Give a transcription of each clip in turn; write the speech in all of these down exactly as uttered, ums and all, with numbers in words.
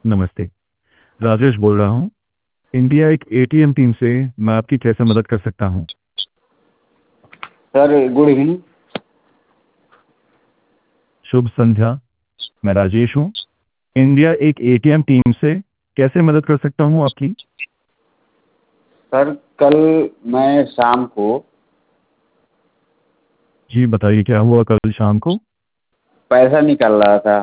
नमस्ते। राजेश बोल रहा हूँ। इंडिया एक एटीएम टीम से मैं आपकी कैसे मदद कर सकता हूँ? Sir good evening. शुभ संध्या। मैं राजेश हूँ। इंडिया एक एटीएम टीम से कैसे मदद कर सकता हूँ आपकी? सर कल मैं शाम को जी बताइए, क्या हुआ कल शाम को? पैसा निकाल रहा था,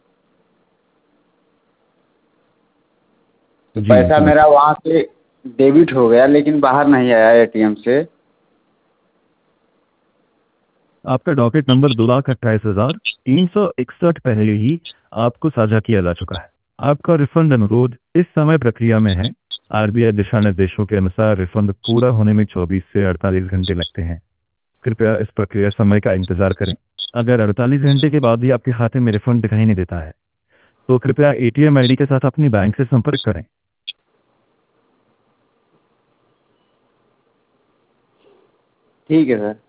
तो जी पैसा समझ। मेरा वहाँ से डेबिट हो गया लेकिन बाहर नहीं आया एटीएम से। आपका डॉकेट नंबर दो लाख अट्ठाईस हजार तीन सौ इकसठ पहले ही आपको साझा किया जा चुका है। आपका रिफंड अनुरोध इस समय प्रक्रिया में है। आरबीआई दिशा निर्देशों के अनुसार रिफंड पूरा होने में चौबीस से अड़तालीस घंटे लगते हैं। कृपया इस प्रक्रिया समय का इंतजार करें। अगर अड़तालीस घंटे के बाद भी आपके खाते में रिफंड दिखाई नहीं देता है तो कृपया एटीएम आईडी के साथ अपनी बैंक से संपर्क करें। ठीक है सर।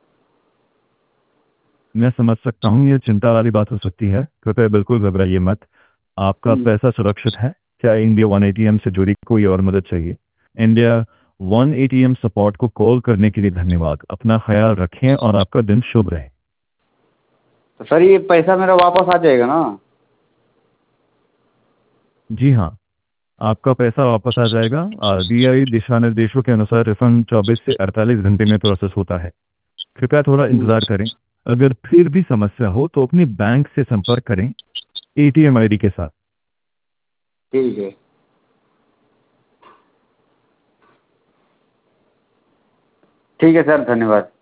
मैं समझ सकता हूँ, ये चिंता वाली बात हो सकती है। कृपया बिल्कुल घबराइए मत। आपका हम्म, पैसा सुरक्षित है। क्या इंडिया वन एटीएम से जुड़ी कोई और मदद चाहिए? इंडिया वन एटीएम सपोर्ट को कॉल करने के लिए धन्यवाद। अपना ख्याल रखें और आपका दिन शुभ रहे। तो सर ये पैसा मेरा वापस आ जाएगा ना? जी हाँ, आपका पैसा वापस आ जाएगा। आरबीआई दिशा निर्देशों के अनुसार रिफंड चौबीस से अड़तालीस घंटे में प्रोसेस होता है। कृपया थोड़ा हम्म, इंतजार करें। अगर फिर भी समस्या हो तो अपनी बैंक से संपर्क करें एटीएम आईडी के साथ। ठीक है। ठीक है सर, धन्यवाद।